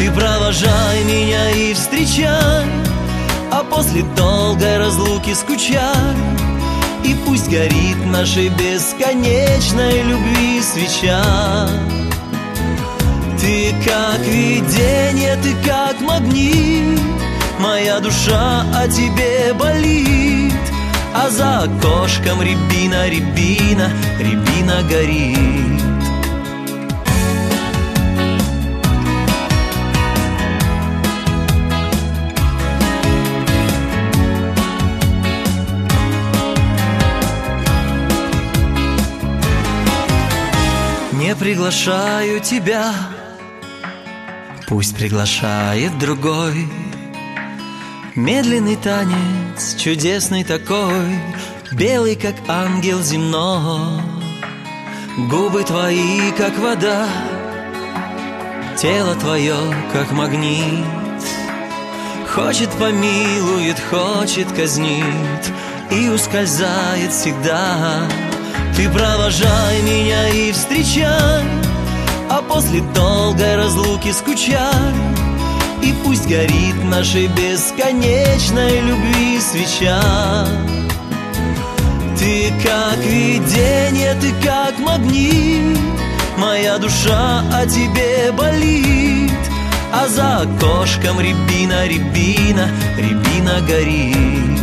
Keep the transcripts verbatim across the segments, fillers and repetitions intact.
Ты провожай меня и встречай, а после долгой разлуки скучай. И пусть горит нашей бесконечной любви свеча. Ты как видение, ты как магнит, моя душа о тебе болит. А за окошком рябина, рябина, рябина горит. Не приглашаю тебя, пусть приглашает другой. Медленный танец, чудесный такой, белый, как ангел земной. Губы твои, как вода, тело твое, как магнит. Хочет помилует, хочет казнит и ускользает всегда. Ты провожай меня и встречай, а после долгой разлуки скучай. И пусть горит нашей бесконечной любви свеча. Ты как видение, ты как магнит, моя душа о тебе болит. А за окошком рябина, рябина, рябина горит.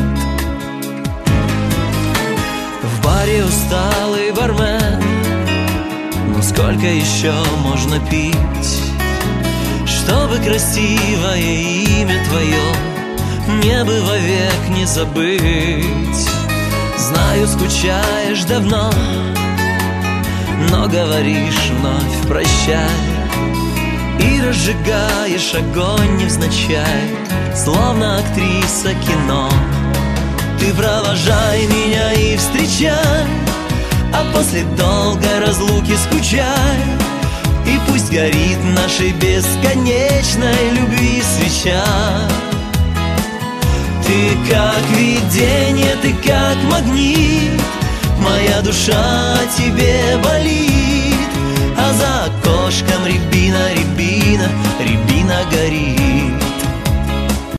В баре усталый бармен, ну сколько еще можно пить, чтобы красивое имя твое мне бы вовек не забыть. Знаю, скучаешь давно, но говоришь вновь прощай. И разжигаешь огонь невзначай, словно актриса кино. Ты провожай меня и встречай, а после долгой разлуки скучай. И пусть горит нашей бесконечной любви свеча. Ты как видение, ты как магнит, моя душа о тебе болит. А за окошком рябина, рябина, рябина горит.